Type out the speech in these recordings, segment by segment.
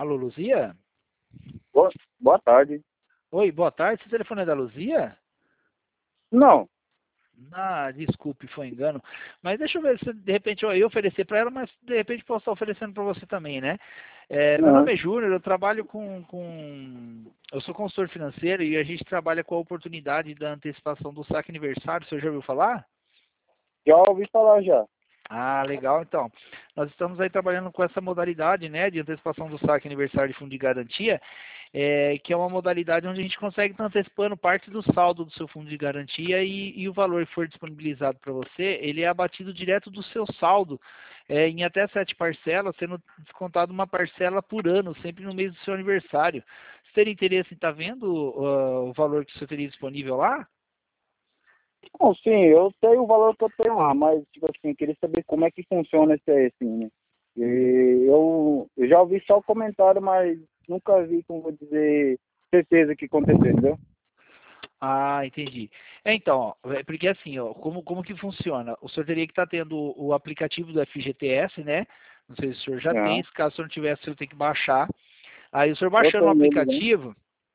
Alô, Luzia? Boa tarde. Oi, boa tarde. Esse telefone é da Luzia? Não. Ah, desculpe, foi engano. Mas deixa eu ver se de repente eu ia oferecer para ela, mas de repente posso estar oferecendo para você também, né? Meu Aham. nome é Júnior, eu trabalho Eu sou consultor financeiro e a gente trabalha com a oportunidade da antecipação do saque aniversário. O senhor já ouviu falar? Já ouvi falar já. Ah, legal. Então, nós estamos aí trabalhando com essa modalidade, né, de antecipação do saque aniversário de fundo de garantia, que é uma modalidade onde a gente consegue estar antecipando parte do saldo do seu fundo de garantia e o valor que for disponibilizado para você, ele é abatido direto do seu saldo, em até 7 parcelas, sendo descontado uma parcela por ano, sempre no mês do seu aniversário. Você teria interesse em estar vendo o valor que você teria disponível lá? Não, sim, eu sei o valor que eu tenho lá, mas, tipo assim, queria saber como é que funciona esse aí, assim, né? E eu já ouvi só o comentário, mas nunca vi, como vou dizer, certeza que aconteceu, entendeu? Ah, entendi. Então, ó, porque assim, ó, como que funciona? O senhor teria que estar tendo o aplicativo do FGTS, né? Não sei se o senhor já tem, Aham. se caso o senhor não tiver, o senhor tem que baixar. Aí o senhor Eu baixando o tenho nele, né? aplicativo,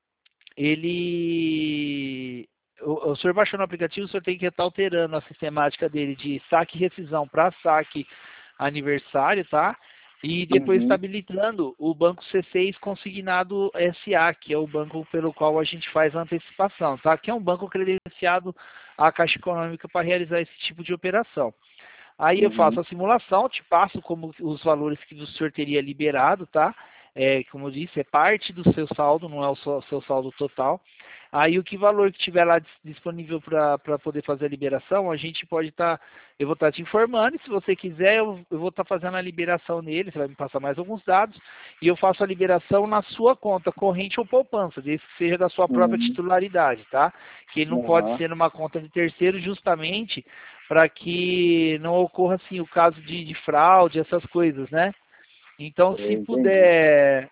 ele... O senhor baixando o aplicativo, o senhor tem que estar alterando a sistemática dele de saque e rescisão para saque aniversário, tá? E depois está Uhum. habilitando o Banco C6 Consignado SA, que é o banco pelo qual a gente faz a antecipação, tá? Que é um banco credenciado à Caixa Econômica para realizar esse tipo de operação. Aí eu faço Uhum. a simulação, te passo como os valores que o senhor teria liberado, tá? Como eu disse, é parte do seu saldo, não é o seu saldo total. Aí o que valor que tiver lá disponível para poder fazer a liberação, a gente pode estar, eu vou estar te informando, e se você quiser, eu vou estar fazendo a liberação nele, você vai me passar mais alguns dados, e eu faço a liberação na sua conta, corrente ou poupança, desde que seja da sua própria Uhum. titularidade, tá? Que ele não pode Aham. ser numa conta de terceiro, justamente para que não ocorra assim o caso de fraude, essas coisas, né? Então, se Eu entendi. puder,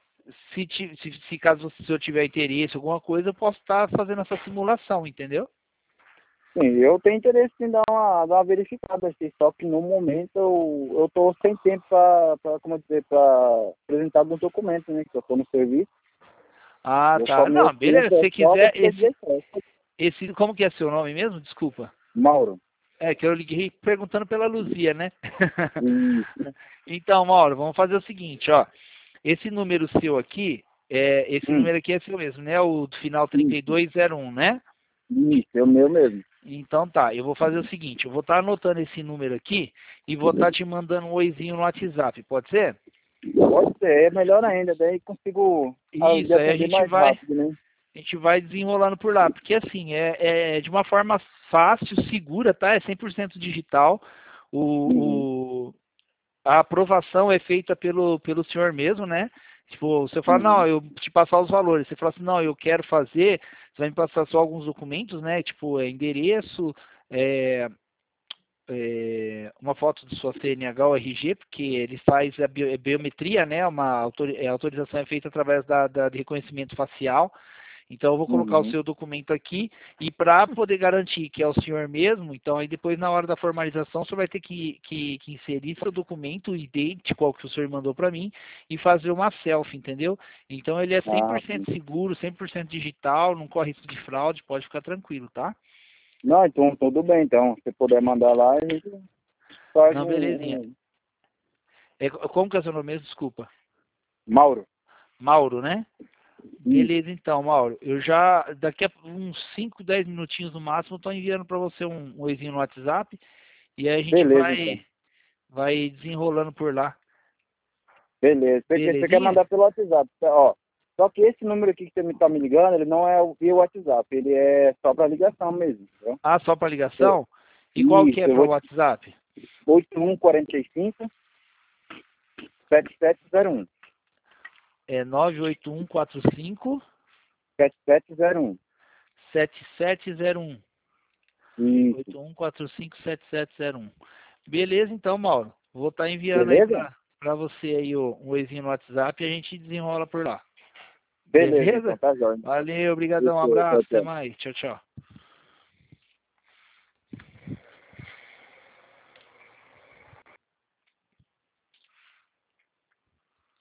se caso o senhor tiver interesse, alguma coisa, eu posso estar fazendo essa simulação, entendeu? Sim, eu tenho interesse em dar uma verificada, assim, só que no momento eu tô sem tempo para como dizer, para apresentar alguns documentos, né, que eu tô no serviço. Ah, Eu só, tá. meu Não, tempo beleza. Se é você só quiser, depois de 17. como que é seu nome mesmo? Desculpa. Mauro. É que eu liguei perguntando pela Luzia, né? Isso. Então, Mauro, vamos fazer o seguinte, ó. Esse número seu aqui, esse Hum, número aqui é seu mesmo, né? O do final isso, 3201, né? isso, é o meu mesmo. Então tá, eu vou fazer o seguinte, eu vou estar anotando esse número aqui e vou estar te mandando um oizinho no WhatsApp, pode ser? Pode ser, é melhor ainda, daí consigo lhe Isso, aí atender mais rápido, né? a gente vai desenrolando por lá, porque assim, é de uma forma fácil, segura, tá? É 100% digital. Uhum. O, a aprovação é feita pelo senhor mesmo, né? Tipo, você fala, não, Uhum. eu te passar os valores. Você fala assim, não, eu quero fazer, você vai me passar só alguns documentos, né? Tipo, endereço, é, uma foto de sua CNH ou RG, porque ele faz a biometria, né? A autorização é feita através de reconhecimento facial. Então eu vou colocar o Uhum. seu documento aqui e para poder garantir que é o senhor mesmo, então aí depois na hora da formalização o senhor vai ter que inserir seu documento idêntico ao que o senhor mandou para mim e fazer uma selfie, entendeu? Então ele é Ah, sim. 100% seguro, 100% digital, não corre risco de fraude, pode ficar tranquilo, tá? Não, então tudo bem, então. Se puder mandar lá, a gente faz Não, belezinha. Como que é seu nome mesmo? Desculpa. Mauro. Mauro, né? Isso. Beleza, então, Mauro. Eu já, daqui a uns 5, 10 minutinhos no máximo, estou enviando para você um oizinho no WhatsApp e aí a gente Beleza, então. vai desenrolando por lá. Beleza. Você quer Belezinha? mandar pelo WhatsApp, tá? Ó. Só que esse número aqui que você tá me ligando, ele não é via WhatsApp, ele é só para ligação mesmo, entendeu? Ah, só para ligação? E qual que Isso, é eu para vou o WhatsApp? 8145 7701. É 98145 7701. 7701. Isso. 81457701. Beleza, então, Mauro. Vou estar enviando aí Beleza? para você aí um oizinho no WhatsApp e a gente desenrola por lá. Beleza, então, Beleza? tá jóia. Valeu, obrigadão, um Fechou, abraço, tchau, até tchau. mais. Tchau, tchau.